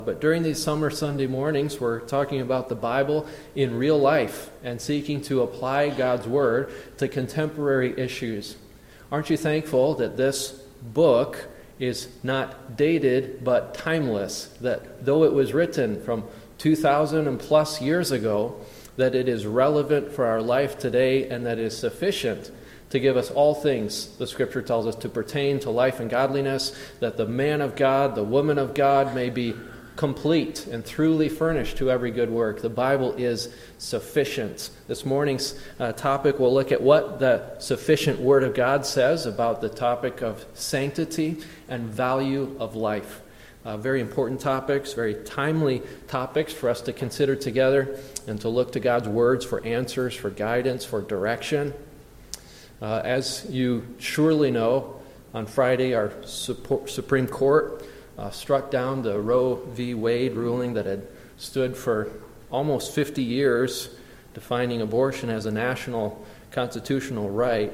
But during these summer Sunday mornings, we're talking about the Bible in real life and seeking to apply God's Word to contemporary issues. Aren't you thankful that this book is not dated but timeless? That though it was written from 2,000 and plus years ago, that it is relevant for our life today and that it is sufficient to give us all things, the Scripture tells us, to pertain to life and godliness, that the man of God, the woman of God may be complete and truly furnished to every good work. The Bible is sufficient. This morning's topic will look at what the sufficient Word of God says about the topic of sanctity and value of life. Very important topics, very timely topics for us to consider together and to look to God's words for answers, for guidance, for direction. As you surely know, on Friday our Supreme Court struck down the Roe v. Wade ruling that had stood for almost 50 years, defining abortion as a national constitutional right.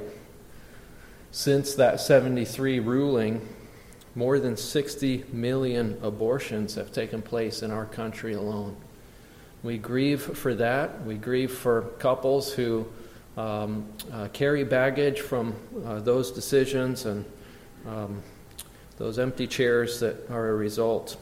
Since that 73 ruling, more than 60 million abortions have taken place in our country alone. We grieve for that. We grieve for couples who carry baggage from those decisions and those empty chairs that are a result.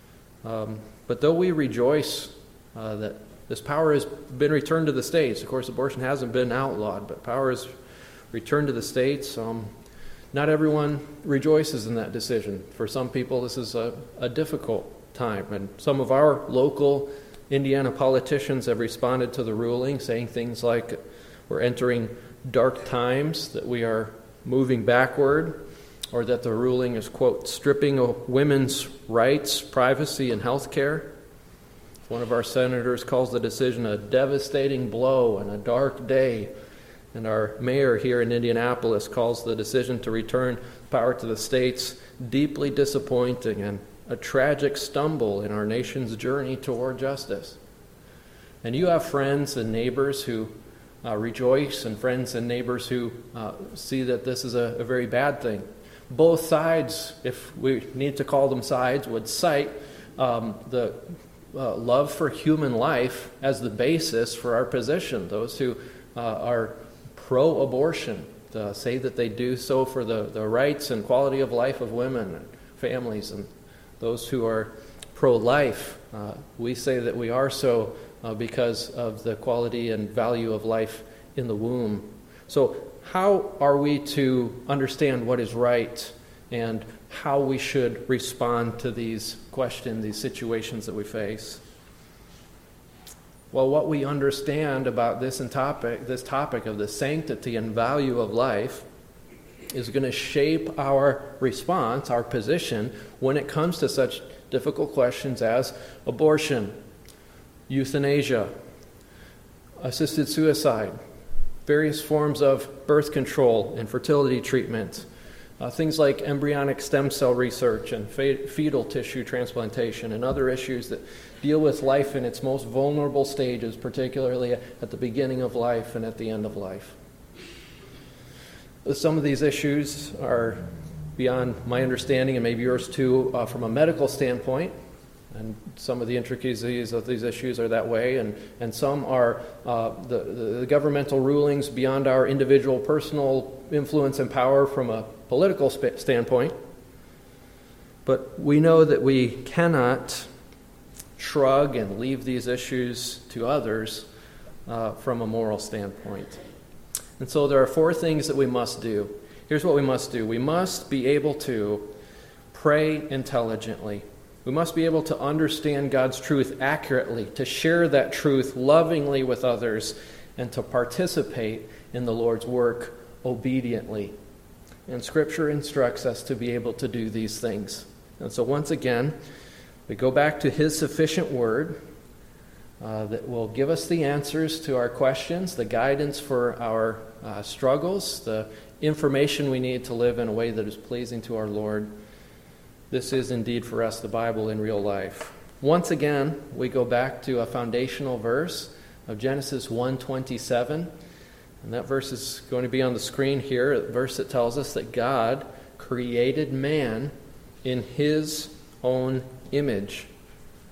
But though we rejoice that this power has been returned to the states, of course abortion hasn't been outlawed, but power is returned to the states, not everyone rejoices in that decision. For some people this is a difficult time, and some of our local Indiana politicians have responded to the ruling, saying things like, we're entering dark times, that we are moving backward, or that the ruling is, quote, stripping of women's rights, privacy, and health care. One of our senators calls the decision a devastating blow and a dark day. And our mayor here in Indianapolis calls the decision to return power to the states deeply disappointing and a tragic stumble in our nation's journey toward justice. And you have friends and neighbors who rejoice, and friends and neighbors who see that this is a very bad thing. Both sides, if we need to call them sides, would cite the love for human life as the basis for our position. Those who are pro-abortion say that they do so for the rights and quality of life of women and families. And those who are pro-life, we say that we are so because of the quality and value of life in the womb. So how are we to understand what is right and how we should respond to these questions, these situations that we face? Well, what we understand about this topic of the sanctity and value of life is going to shape our response, our position, when it comes to such difficult questions as abortion, euthanasia, assisted suicide, various forms of birth control and fertility treatment, things like embryonic stem cell research and fetal tissue transplantation, and other issues that deal with life in its most vulnerable stages, particularly at the beginning of life and at the end of life. Some of these issues are beyond my understanding, and maybe yours too, from a medical standpoint. And some of the intricacies of these issues are that way, and some are the governmental rulings beyond our individual personal influence and power from a political standpoint. But we know that we cannot shrug and leave these issues to others from a moral standpoint. And so there are 4 things that we must do. Here's what we must do. We must be able to pray intelligently. We must be able to understand God's truth accurately, to share that truth lovingly with others, and to participate in the Lord's work obediently. And Scripture instructs us to be able to do these things. And so once again, we go back to His sufficient Word that will give us the answers to our questions, the guidance for our struggles, the information we need to live in a way that is pleasing to our Lord. This is indeed for us the Bible in real life. Once again, we go back to a foundational verse of Genesis 1:27. And that verse is going to be on the screen here, a verse that tells us that God created man in His own image.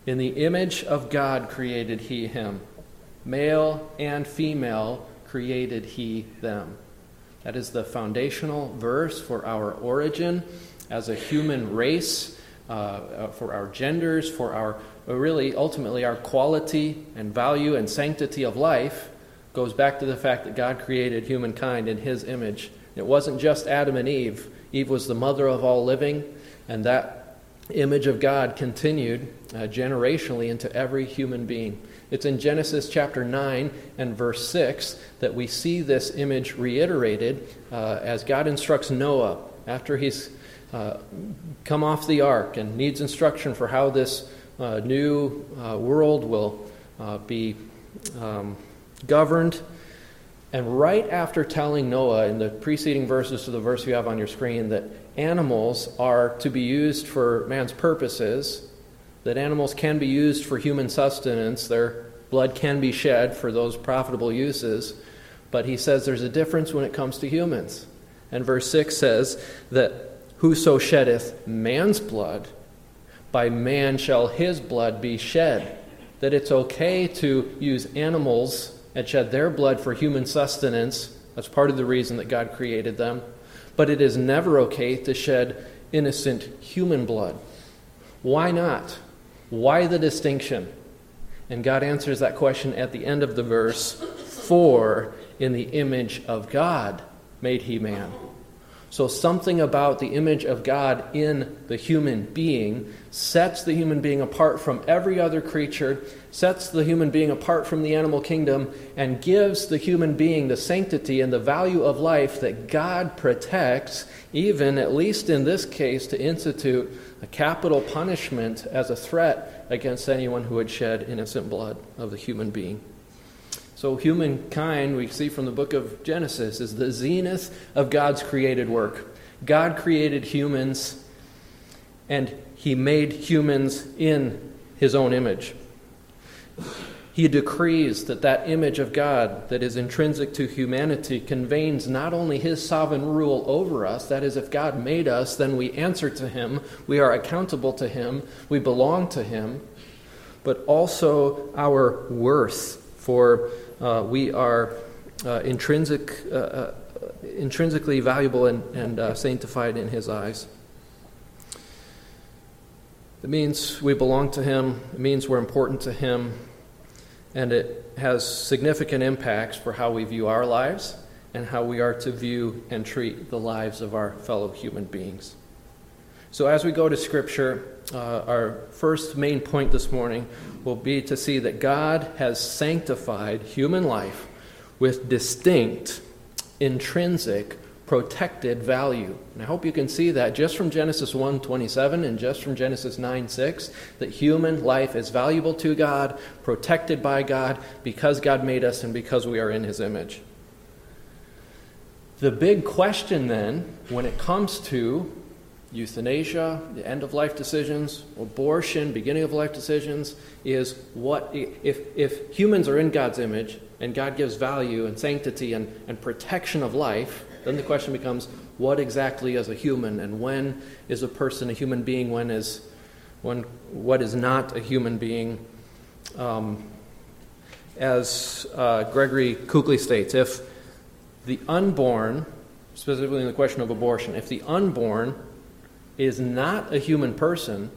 In the image of God created he him. Male and female created he them. That is the foundational verse for our origin as a human race, for our genders, for our, really, ultimately, our quality and value and sanctity of life goes back to the fact that God created humankind in his image. It wasn't just Adam and Eve. Eve was the mother of all living, and that image of God continued generationally into every human being. It's in Genesis chapter 9 and verse 6 that we see this image reiterated as God instructs Noah after he's come off the ark and needs instruction for how this new world will be governed. And right after telling Noah in the preceding verses to the verse you have on your screen that animals are to be used for man's purposes, that animals can be used for human sustenance, their blood can be shed for those profitable uses, but he says there's a difference when it comes to humans. And verse 6 says that whoso sheddeth man's blood, by man shall his blood be shed. That it's okay to use animals and shed their blood for human sustenance. That's part of the reason that God created them. But it is never okay to shed innocent human blood. Why not? Why the distinction? And God answers that question at the end of the verse, for in the image of God made he man. So something about the image of God in the human being sets the human being apart from every other creature, sets the human being apart from the animal kingdom, and gives the human being the sanctity and the value of life that God protects, even, at least in this case, to institute a capital punishment as a threat against anyone who would shed innocent blood of the human being. So humankind, we see from the book of Genesis, is the zenith of God's created work. God created humans, and he made humans in his own image. He decrees that that image of God that is intrinsic to humanity conveys not only his sovereign rule over us, that is, if God made us, then we answer to him, we are accountable to him, we belong to him, but also our worth, for we are intrinsically valuable and sanctified in his eyes. It means we belong to him. It means we're important to him. And it has significant impacts for how we view our lives and how we are to view and treat the lives of our fellow human beings. So as we go to Scripture, our first main point this morning will be to see that God has sanctified human life with distinct, intrinsic, protected value. And I hope you can see that just from Genesis 1:27 and just from Genesis 9:6, that human life is valuable to God, protected by God, because God made us and because we are in his image. The big question then, when it comes to euthanasia, the end-of-life decisions, abortion, beginning-of-life decisions, is what if humans are in God's image and God gives value and sanctity and protection of life, then the question becomes, what exactly is a human, and when is a person a human being, what is not a human being? As Gregory Kukli states, if the unborn, specifically in the question of abortion, if the unborn is not a human person,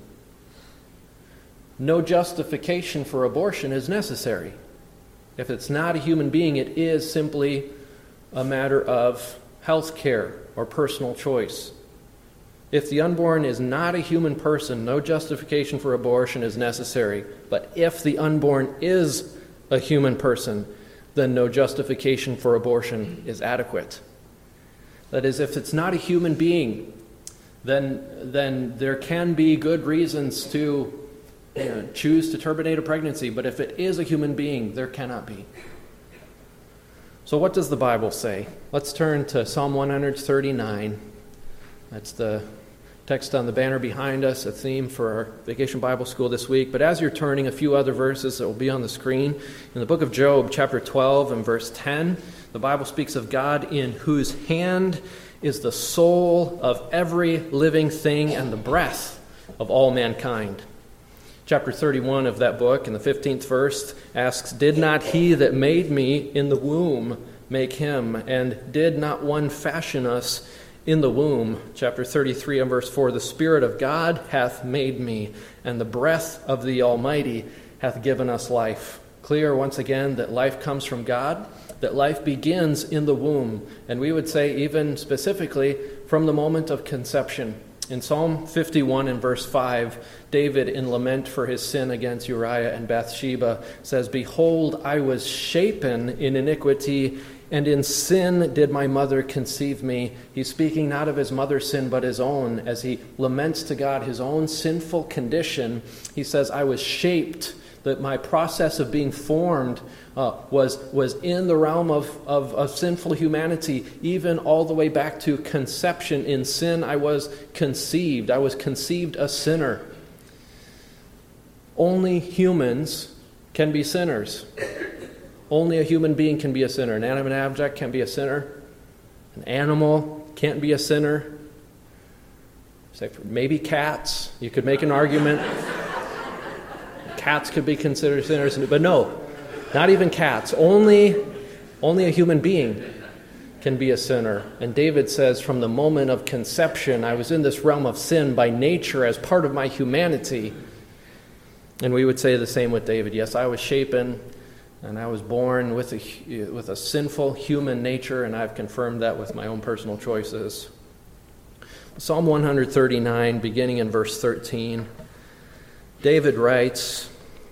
no justification for abortion is necessary. If it's not a human being, it is simply a matter of health care or personal choice. If the unborn is not a human person, no justification for abortion is necessary. But if the unborn is a human person, then no justification for abortion is adequate. That is, if it's not a human being, then there can be good reasons to choose to terminate a pregnancy, but if it is a human being, there cannot be. So what does the Bible say? Let's turn to Psalm 139. That's the text on the banner behind us, a theme for our Vacation Bible School this week. But as you're turning, a few other verses that will be on the screen. In the book of Job, chapter 12 and verse 10, the Bible speaks of God in whose hand is the soul of every living thing and the breath of all mankind. Chapter 31 of that book, in the 15th verse, asks, "Did not he that made me in the womb make him? And did not one fashion us in the womb?" Chapter 33 and verse 4, "The Spirit of God hath made me, and the breath of the Almighty hath given us life." Clear once again that life comes from God, that life begins in the womb, and we would say even specifically from the moment of conception. In Psalm 51 and verse 5, David, in lament for his sin against Uriah and Bathsheba, says, "Behold, I was shapen in iniquity, and in sin did my mother conceive me." He's speaking not of his mother's sin, but his own. As he laments to God his own sinful condition, he says, "I was shaped," that my process of being formed was in the realm of sinful humanity, even all the way back to conception. In sin, I was conceived. I was conceived a sinner. Only humans can be sinners. Only a human being can be a sinner. An animate object can be a sinner. An animal can't be a sinner. Except for maybe cats. You could make an argument. Cats could be considered sinners, but no, not even cats. Only a human being can be a sinner. And David says, from the moment of conception, I was in this realm of sin by nature as part of my humanity. And we would say the same with David. Yes, I was shapen, and I was born with a sinful human nature, and I've confirmed that with my own personal choices. Psalm 139, beginning in verse 13, David writes,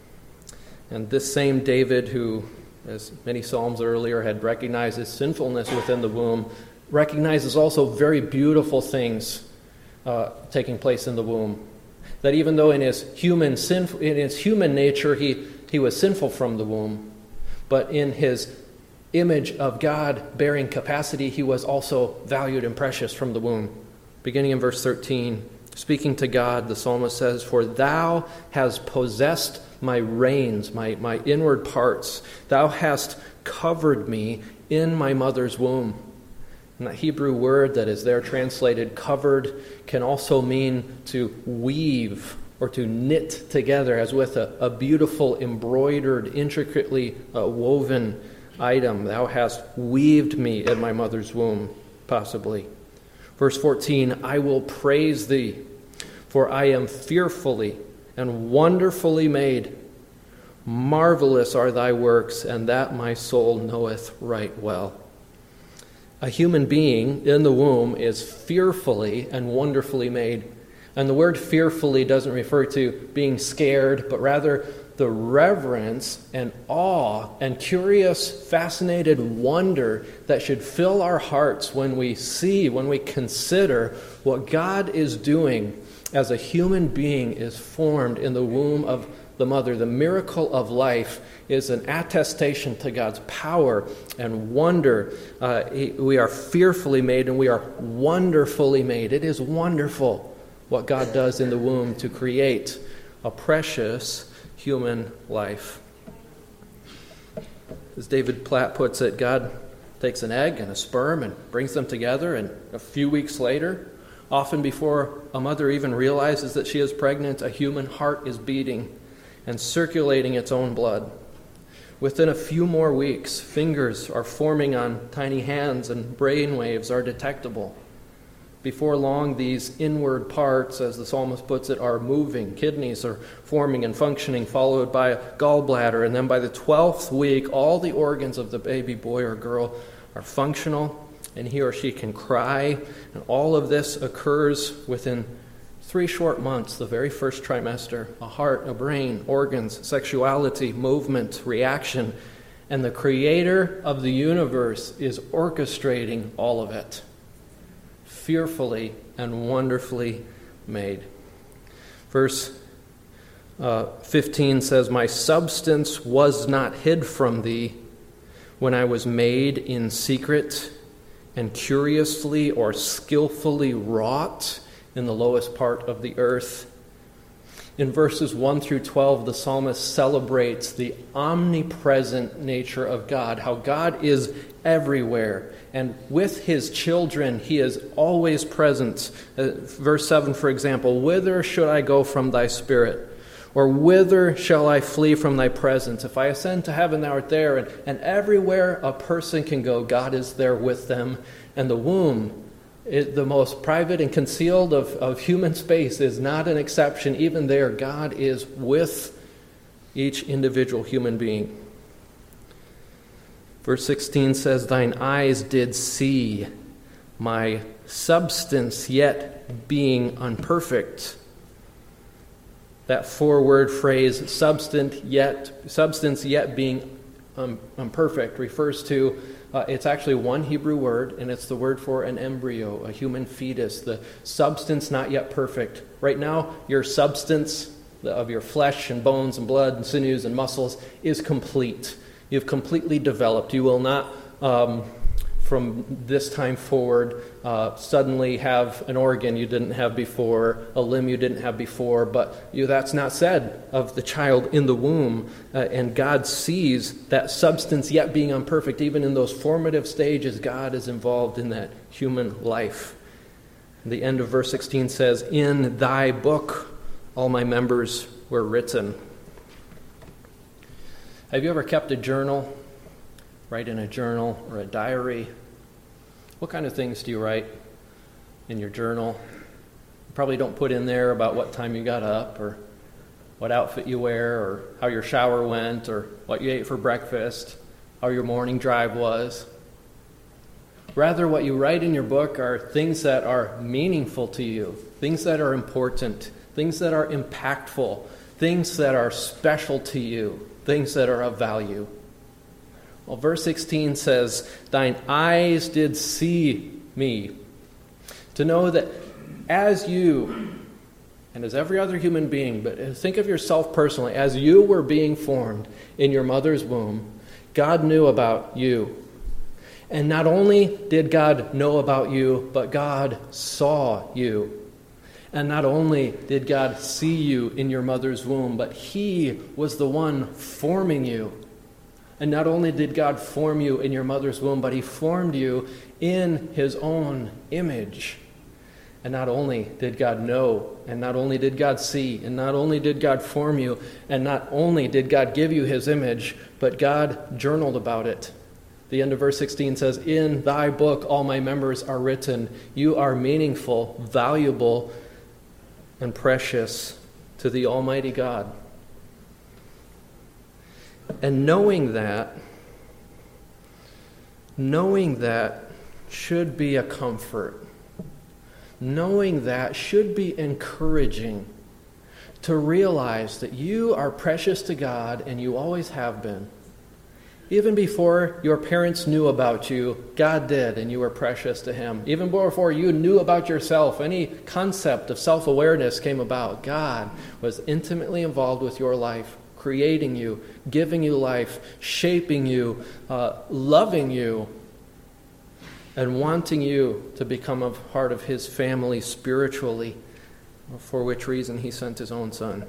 and this same David who, as many psalms earlier, had recognized his sinfulness within the womb, recognizes also very beautiful things taking place in the womb. That even though in his human nature he was sinful from the womb, but in his image of God-bearing capacity, he was also valued and precious from the womb. Beginning in verse 13, speaking to God, the psalmist says, "For thou hast possessed my reins, my inward parts. Thou hast covered me in my mother's womb." And that Hebrew word that is there translated covered can also mean to weave or to knit together, as with a beautiful embroidered, intricately woven item. Thou hast weaved me in my mother's womb, possibly. Verse 14, "I will praise thee, for I am fearfully and wonderfully made. Marvelous are thy works, and that my soul knoweth right well." A human being in the womb is fearfully and wonderfully made. And the word fearfully doesn't refer to being scared, but rather the reverence and awe and curious, fascinated wonder that should fill our hearts when we consider what God is doing as a human being is formed in the womb of the mother. The miracle of life is an attestation to God's power and wonder. We are fearfully made and we are wonderfully made. It is wonderful what God does in the womb to create a precious human life. As David Platt puts it, God takes an egg and a sperm and brings them together, and a few weeks later, often before a mother even realizes that she is pregnant, a human heart is beating and circulating its own blood. Within a few more weeks, fingers are forming on tiny hands and brain waves are detectable. Before long, these inward parts, as the psalmist puts it, are moving. Kidneys are forming and functioning, followed by a gallbladder. And then by the 12th week, all the organs of the baby boy or girl are functional, and he or she can cry. And all of this occurs within 3 short months, the very first trimester. A heart, a brain, organs, sexuality, movement, reaction. And the creator of the universe is orchestrating all of it. Fearfully and wonderfully made. Verse 15 says, "My substance was not hid from thee when I was made in secret and curiously or skillfully wrought in the lowest part of the earth." In verses 1 through 12, the psalmist celebrates the omnipresent nature of God, how God is everywhere. And with his children, he is always present. Verse 7, for example, "Whither should I go from thy spirit? Or whither shall I flee from thy presence? If I ascend to heaven, thou art there. And everywhere a person can go, God is there with them. And the womb, the most private and concealed of human space, is not an exception. Even there, God is with each individual human being. Verse 16 says, thine eyes did see my substance yet being unperfect. That four-word phrase, substance yet being imperfect, refers to, it's actually one Hebrew word, and it's the word for an embryo, a human fetus, the substance not yet perfect. Right now, your substance of your flesh and bones and blood and sinews and muscles is complete. You've completely developed. You will not, from this time forward, suddenly have an organ you didn't have before, a limb you didn't have before, but that's not said of the child in the womb. And God sees that substance yet being imperfect. Even in those formative stages, God is involved in that human life. The end of verse 16 says, in thy book all my members were written. Have you ever kept a journal? Write in a journal or a diary? What kind of things do you write in your journal? You probably don't put in there about what time you got up or what outfit you wear or how your shower went or what you ate for breakfast, how your morning drive was. Rather, what you write in your book are things that are meaningful to you, things that are important, things that are impactful, things that are special to you, things that are of value. Well, verse 16 says, thine eyes did see me. To know that as you, and as every other human being, but think of yourself personally, as you were being formed in your mother's womb, God knew about you. And not only did God know about you, but God saw you. And not only did God see you in your mother's womb, but He was the one forming you. And not only did God form you in your mother's womb, but He formed you in His own image. And not only did God know, and not only did God see, and not only did God form you, and not only did God give you His image, but God journaled about it. The end of verse 16 says, in thy book all my members are written. You are meaningful, valuable, and precious to the Almighty God. And knowing that should be a comfort. Knowing that should be encouraging to realize that you are precious to God and you always have been. Even before your parents knew about you, God did, and you were precious to Him. Even before you knew about yourself, any concept of self-awareness came about, God was intimately involved with your life, creating you, giving you life, shaping you, loving you, and wanting you to become a part of His family spiritually, for which reason He sent His own Son.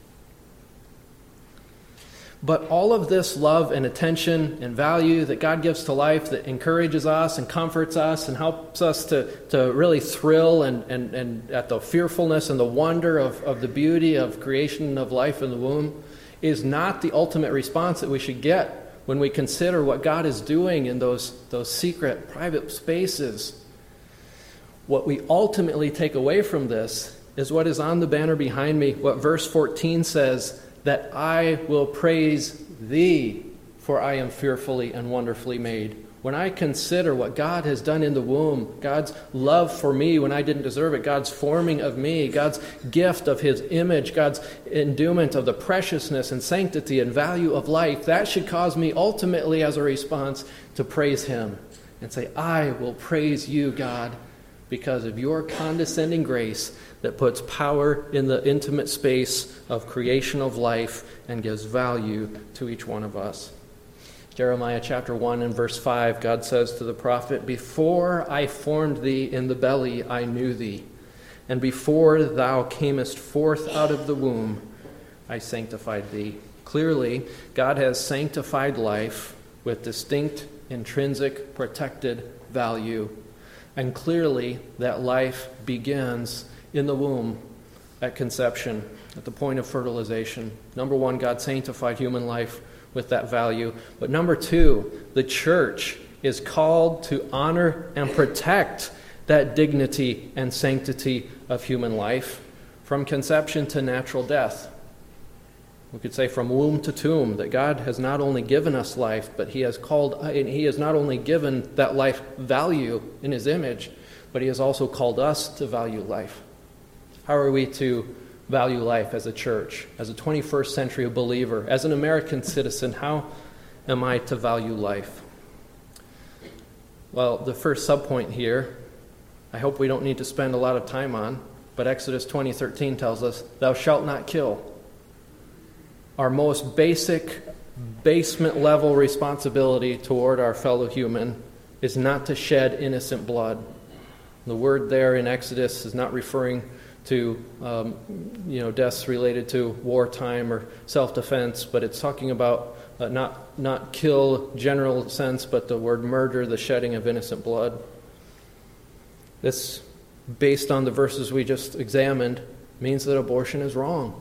But all of this love and attention and value that God gives to life, that encourages us and comforts us and helps us to really thrill and at the fearfulness and the wonder of the beauty of creation and of life in the womb, is not the ultimate response that we should get when we consider what God is doing in those secret, private spaces. What we ultimately take away from this is what is on the banner behind me, what verse 14 says, that I will praise thee, for I am fearfully and wonderfully made. When I consider what God has done in the womb, God's love for me when I didn't deserve it, God's forming of me, God's gift of His image, God's endowment of the preciousness and sanctity and value of life, that should cause me ultimately as a response to praise Him and say, I will praise you, God, because of your condescending grace that puts power in the intimate space of creation of life and gives value to each one of us. Jeremiah chapter 1 and verse 5, God says to the prophet, before I formed thee in the belly, I knew thee. And before thou camest forth out of the womb, I sanctified thee. Clearly, God has sanctified life with distinct, intrinsic, protected value. And clearly, that life begins in the womb at conception, at the point of fertilization. Number one, God sanctified human life with that value. But number two, the church is called to honor and protect that dignity and sanctity of human life from conception to natural death. We could say from womb to tomb, that God has not only given us life, but He has not only given that life value in His image, but He has also called us to value life. How are we to value life as a church, as a 21st century believer, as an American citizen? How am I to value life? Well, the first subpoint here, I hope we don't need to spend a lot of time on, but Exodus 20:13 tells us, "Thou shalt not kill." Our most basic, basement-level responsibility toward our fellow human is not to shed innocent blood. The word there in Exodus is not referring to deaths related to wartime or self-defense, but it's talking about not kill general sense, but the word murder, the shedding of innocent blood. This, based on the verses we just examined, means that abortion is wrong.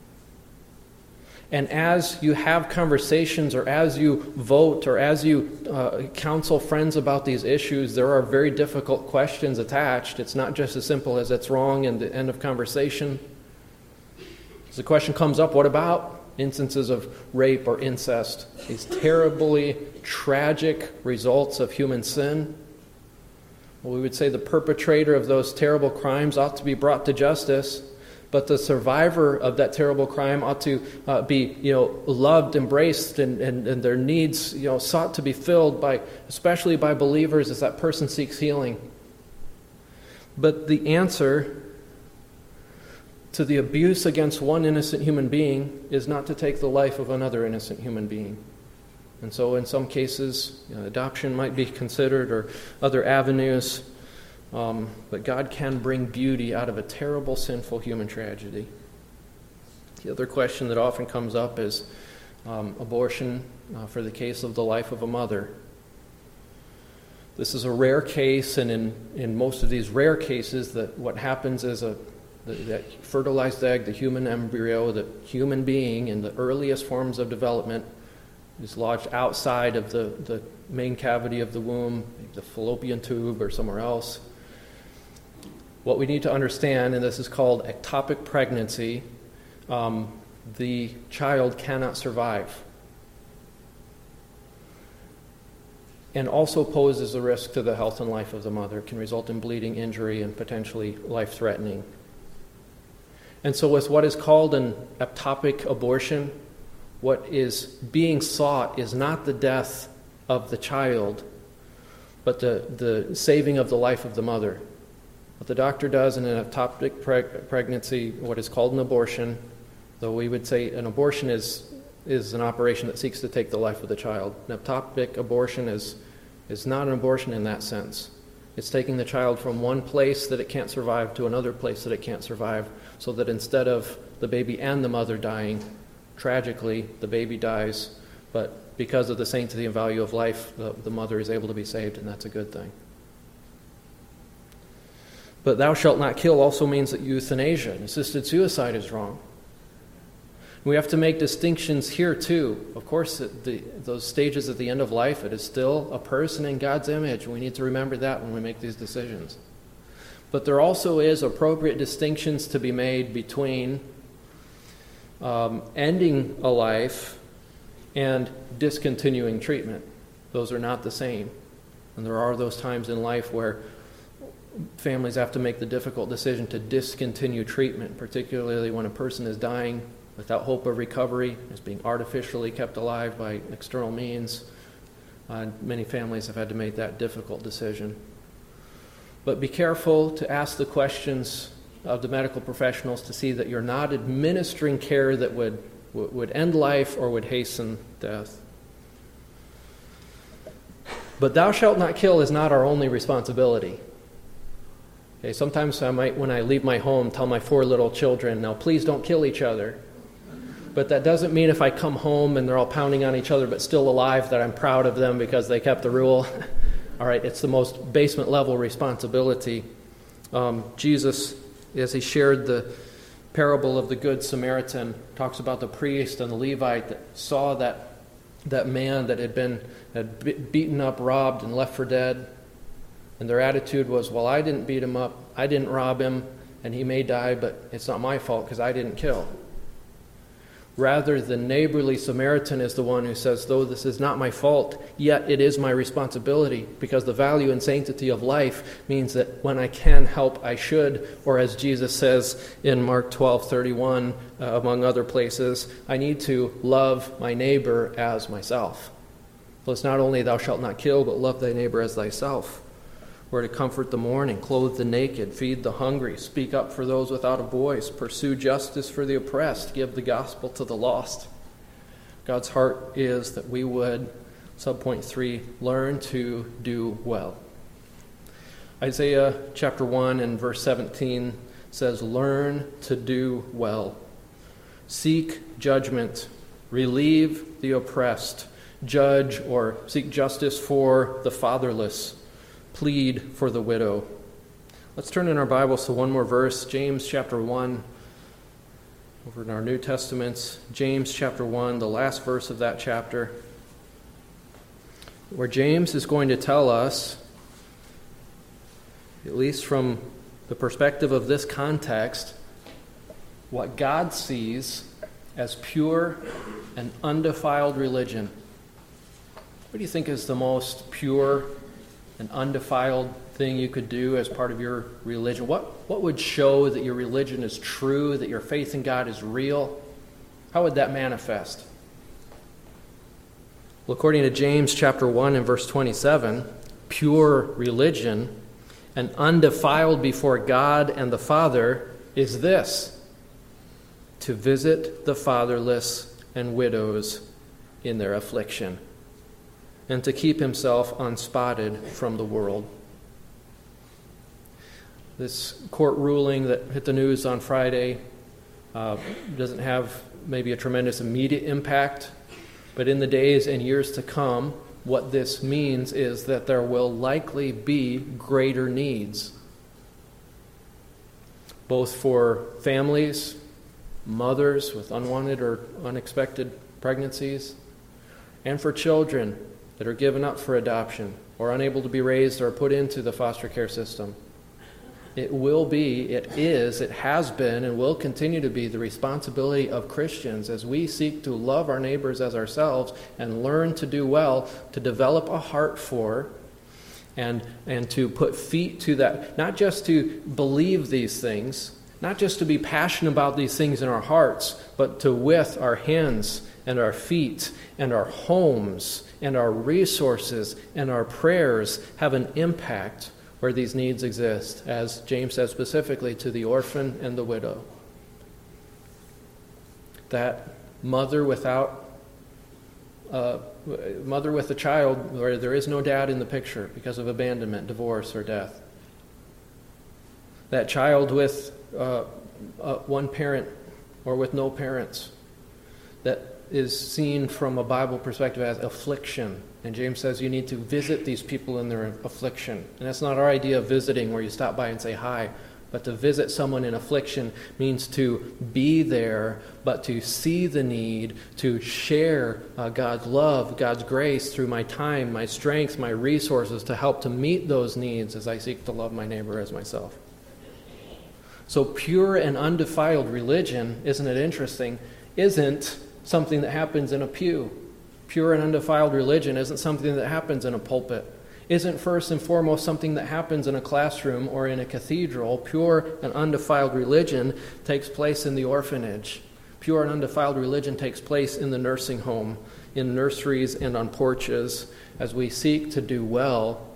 And as you have conversations, or as you vote, or as you counsel friends about these issues, there are very difficult questions attached. It's not just as simple as it's wrong and the end of conversation. As the question comes up, what about instances of rape or incest? These terribly tragic results of human sin. Well, we would say the perpetrator of those terrible crimes ought to be brought to justice, but the survivor of that terrible crime ought to be, loved, embraced, and their needs, sought to be filled by, especially by believers, as that person seeks healing. But the answer to the abuse against one innocent human being is not to take the life of another innocent human being. And so, in some cases, adoption might be considered, or other avenues. But God can bring beauty out of a terrible, sinful human tragedy. The other question that often comes up is abortion for the case of the life of a mother. This is a rare case, and in most of these rare cases, that what happens is that fertilized egg, the human embryo, the human being in the earliest forms of development, is lodged outside of the main cavity of the womb, the fallopian tube, or somewhere else. What we need to understand, and this is called ectopic pregnancy, the child cannot survive, and also poses a risk to the health and life of the mother. It can result in bleeding, injury, and potentially life-threatening. And so with what is called an ectopic abortion, what is being sought is not the death of the child, but the saving of the life of the mother. What the doctor does in an ectopic pregnancy, what is called an abortion, though we would say an abortion is an operation that seeks to take the life of the child. An ectopic abortion is not an abortion in that sense. It's taking the child from one place that it can't survive to another place that it can't survive, so that instead of the baby and the mother dying, tragically, the baby dies, but because of the sanctity and value of life, the mother is able to be saved, and that's a good thing. But thou shalt not kill also means that euthanasia and assisted suicide is wrong. We have to make distinctions here too. Of course, those stages at the end of life, it is still a person in God's image. We need to remember that when we make these decisions. But there also is appropriate distinctions to be made between ending a life and discontinuing treatment. Those are not the same. And there are those times in life where families have to make the difficult decision to discontinue treatment, particularly when a person is dying without hope of recovery, is being artificially kept alive by external means. Many families have had to make that difficult decision. But be careful to ask the questions of the medical professionals to see that you're not administering care that would end life or would hasten death. But thou shalt not kill is not our only responsibility. Okay, sometimes I might, when I leave my home, tell my 4 little children, now please don't kill each other. But that doesn't mean if I come home and they're all pounding on each other but still alive that I'm proud of them because they kept the rule. All right, it's the most basement level responsibility. Jesus, as he shared parable of the Good Samaritan talks about the priest and the Levite that saw that man that had beaten up, robbed, and left for dead. And their attitude was, well, I didn't beat him up, I didn't rob him, and he may die, but it's not my fault because I didn't kill. Rather, the neighborly Samaritan is the one who says, though this is not my fault, yet it is my responsibility, because the value and sanctity of life means that when I can help, I should. Or as Jesus says in Mark 12:31, among other places, I need to love my neighbor as myself. So it's not only thou shalt not kill, but love thy neighbor as thyself. We're to comfort the mourning, clothe the naked, feed the hungry, speak up for those without a voice, pursue justice for the oppressed, give the gospel to the lost. God's heart is that we would, subpoint 3, learn to do well. Isaiah chapter 1 and verse 17 says, learn to do well. Seek judgment, relieve the oppressed, judge or seek justice for the fatherless, plead for the widow. Let's turn in our Bibles to one more verse, James chapter 1. Over in our New Testaments, James chapter 1, the last verse of that chapter, where James is going to tell us, at least from the perspective of this context, what God sees as pure and undefiled religion. What do you think is the most pure and undefiled thing you could do as part of your religion? What would show that your religion is true, that your faith in God is real? How would that manifest? Well, according to James chapter 1 and verse 27, pure religion and undefiled before God and the Father is this: to visit the fatherless and widows in their affliction, and to keep himself unspotted from the world. This court ruling that hit the news on Friday doesn't have maybe a tremendous immediate impact, but in the days and years to come, what this means is that there will likely be greater needs, both for families, mothers with unwanted or unexpected pregnancies, and for children that are given up for adoption or unable to be raised or put into the foster care system. It has been, and will continue to be the responsibility of Christians as we seek to love our neighbors as ourselves and learn to do well, to develop a heart for and to put feet to that, not just to believe these things, not just to be passionate about these things in our hearts, but to with our hands and our feet and our homes and our resources and our prayers have an impact where these needs exist, as James says specifically, to the orphan and the widow. That mother with a child where there is no dad in the picture because of abandonment, divorce, or death. That child with one parent or with no parents, that is seen from a Bible perspective as affliction. And James says you need to visit these people in their affliction. And that's not our idea of visiting where you stop by and say hi. But to visit someone in affliction means to be there, but to see the need, to share God's love, God's grace through my time, my strength, my resources to help to meet those needs as I seek to love my neighbor as myself. So pure and undefiled religion, isn't it interesting, isn't something that happens in a pew. Pure and undefiled religion isn't something that happens in a pulpit. Isn't first and foremost something that happens in a classroom or in a cathedral. Pure and undefiled religion takes place in the orphanage. Pure and undefiled religion takes place in the nursing home, in nurseries and on porches, as we seek to do well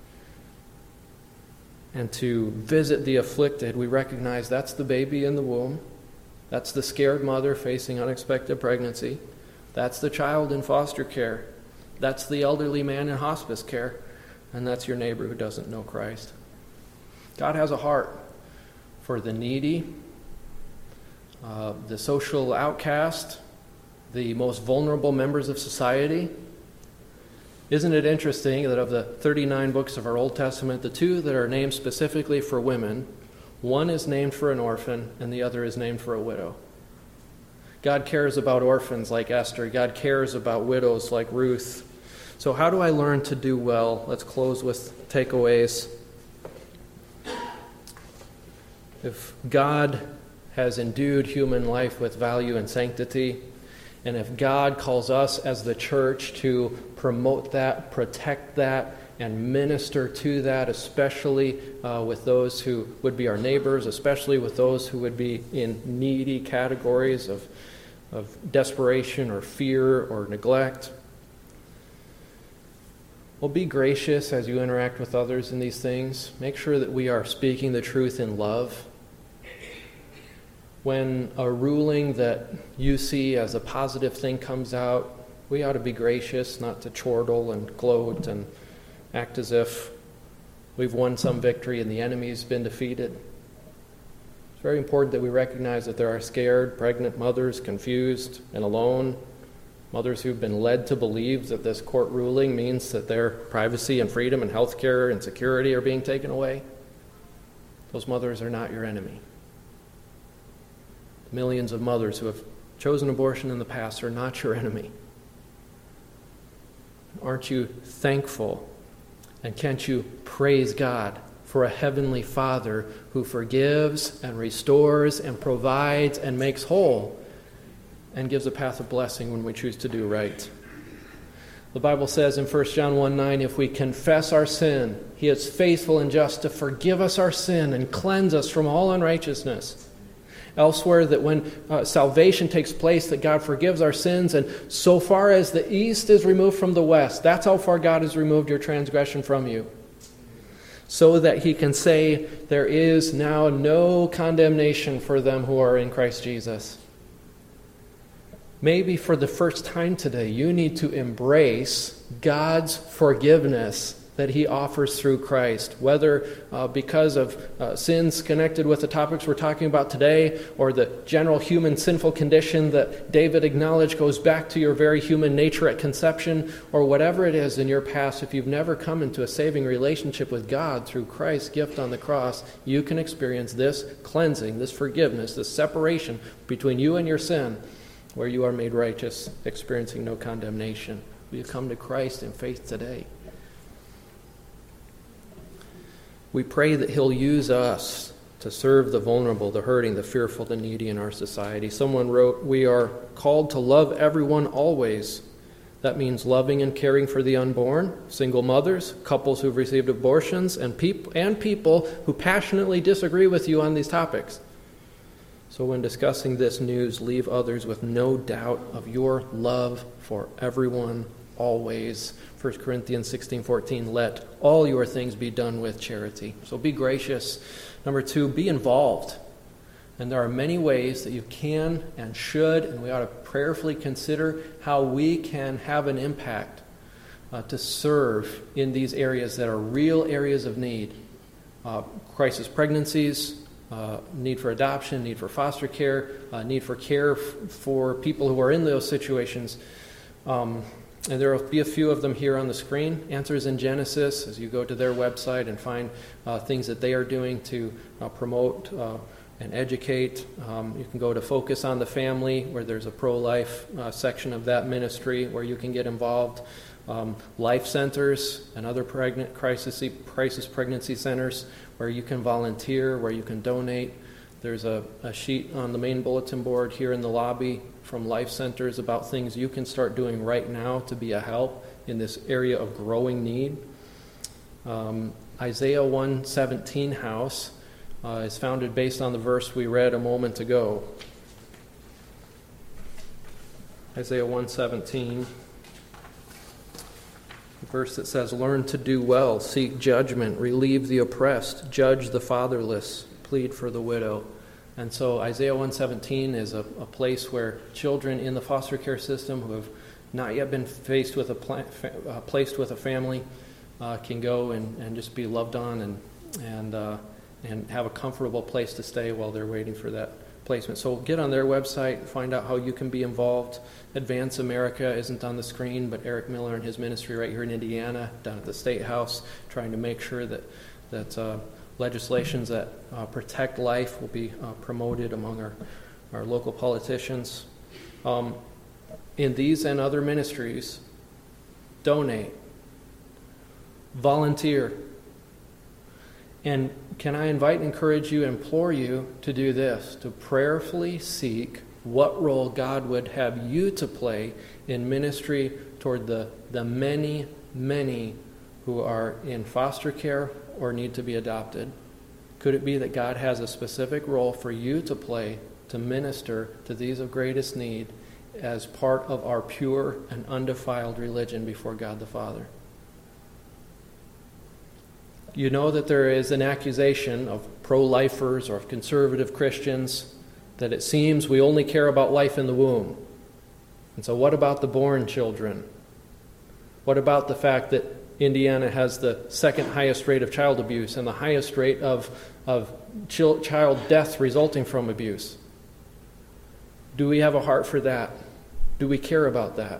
and to visit the afflicted. We recognize that's the baby in the womb. That's the scared mother facing unexpected pregnancy. That's the child in foster care. That's the elderly man in hospice care. And that's your neighbor who doesn't know Christ. God has a heart for the needy, the social outcast, the most vulnerable members of society. Isn't it interesting that of the 39 books of our Old Testament, the 2 that are named specifically for women, One is named for an orphan, and the other is named for a widow. God cares about orphans like Esther. God cares about widows like Ruth. So how do I learn to do well? Let's close with takeaways. If God has endued human life with value and sanctity, and if God calls us as the church to promote that, protect that, and minister to that, especially with those who would be our neighbors, especially with those who would be in needy categories of desperation or fear or neglect. Well, be gracious as you interact with others in these things. Make sure that we are speaking the truth in love. When a ruling that you see as a positive thing comes out, we ought to be gracious, not to chortle and gloat and act as if we've won some victory and the enemy's been defeated. It's very important that we recognize that there are scared, pregnant mothers, confused and alone, mothers who've been led to believe that this court ruling means that their privacy and freedom and health care and security are being taken away. Those mothers are not your enemy. Millions of mothers who have chosen abortion in the past are not your enemy. Aren't you thankful? And can't you praise God for a heavenly Father who forgives and restores and provides and makes whole and gives a path of blessing when we choose to do right? The Bible says in 1 John 1:9, if we confess our sin, He is faithful and just to forgive us our sin and cleanse us from all unrighteousness. Elsewhere, that when salvation takes place, that God forgives our sins, and so far as the east is removed from the west, that's how far God has removed your transgression from you. So that He can say, there is now no condemnation for them who are in Christ Jesus. Maybe for the first time today, you need to embrace God's forgiveness that He offers through Christ, whether because of sins connected with the topics we're talking about today, or the general human sinful condition that David acknowledged goes back to your very human nature at conception, or whatever it is in your past. If you've never come into a saving relationship with God through Christ's gift on the cross, you can experience this cleansing, this forgiveness, this separation between you and your sin, where you are made righteous, experiencing no condemnation. Will you come to Christ in faith today? We pray that He'll use us to serve the vulnerable, the hurting, the fearful, the needy in our society. Someone wrote, we are called to love everyone always. That means loving and caring for the unborn, single mothers, couples who've received abortions, and people who passionately disagree with you on these topics. So when discussing this news, leave others with no doubt of your love for everyone always. 1 Corinthians 16:14, let all your things be done with charity. So be gracious. Number 2, be involved. And there are many ways that you can and should, and we ought to prayerfully consider how we can have an impact to serve in these areas that are real areas of need. Crisis pregnancies, need for adoption, need for foster care, need for care for people who are in those situations. And there will be a few of them here on the screen. Answers in Genesis, as you go to their website and find things that they are doing to promote and educate. You can go to Focus on the Family, where there's a pro-life section of that ministry where you can get involved. Life centers and other crisis pregnancy centers where you can volunteer, where you can donate. There's a sheet on the main bulletin board here in the lobby from Life Centers about things you can start doing right now to be a help in this area of growing need. Isaiah 1:17 House is founded based on the verse we read a moment ago. Isaiah 1:17, the verse that says, learn to do well, seek judgment, relieve the oppressed, judge the fatherless, plead for the widow. And so Isaiah 1:17 is a place where children in the foster care system who have not yet been placed with a family can go and just be loved on and have a comfortable place to stay while they're waiting for that placement. So get on their website, find out how you can be involved. Advance America isn't on the screen, but Eric Miller and his ministry right here in Indiana, down at the State House, trying to make sure that Legislations that protect life will be promoted among our local politicians. In these and other ministries, donate, volunteer. And can I invite and encourage you, implore you to do this, to prayerfully seek what role God would have you to play in ministry toward the many, many who are in foster care or need to be adopted. Could it be that God has a specific role for you to play to minister to these of greatest need as part of our pure and undefiled religion before God the Father? You know that there is an accusation of pro-lifers or of conservative Christians that it seems we only care about life in the womb. And so what about the born children? What about the fact that Indiana has the second highest rate of child abuse and the highest rate of child death resulting from abuse? Do we have a heart for that? Do we care about that?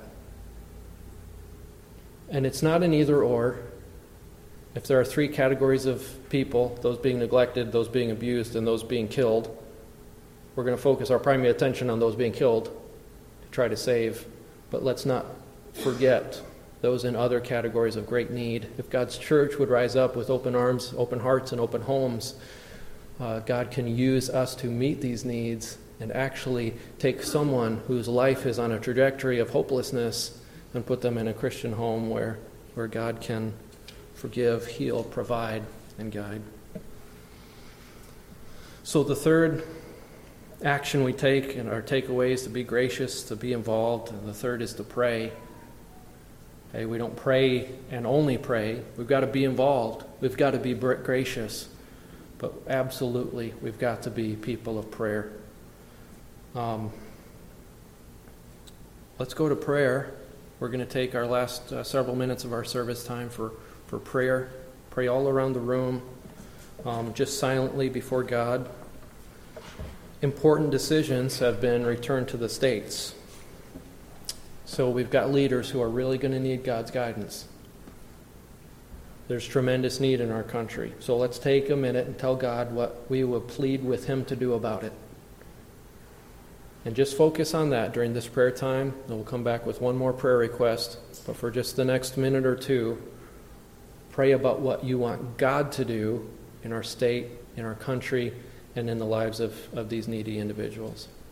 And it's not an either or. If there are three categories of people, those being neglected, those being abused, and those being killed, we're going to focus our primary attention on those being killed to try to save. But let's not forget those in other categories of great need. If God's church would rise up with open arms, open hearts, and open homes, God can use us to meet these needs and actually take someone whose life is on a trajectory of hopelessness and put them in a Christian home where God can forgive, heal, provide, and guide. So the third action we take in our takeaway is to be gracious, to be involved, and the third is to pray. Okay, we don't pray and only pray. We've got to be involved. We've got to be gracious. But absolutely, we've got to be people of prayer. Let's go to prayer. We're going to take our last several minutes of our service time for prayer. Pray all around the room, just silently before God. Important decisions have been returned to the states. So we've got leaders who are really going to need God's guidance. There's tremendous need in our country. So let's take a minute and tell God what we will plead with Him to do about it. And just focus on that during this prayer time. And we'll come back with one more prayer request. But for just the next minute or two, pray about what you want God to do in our state, in our country, and in the lives of these needy individuals.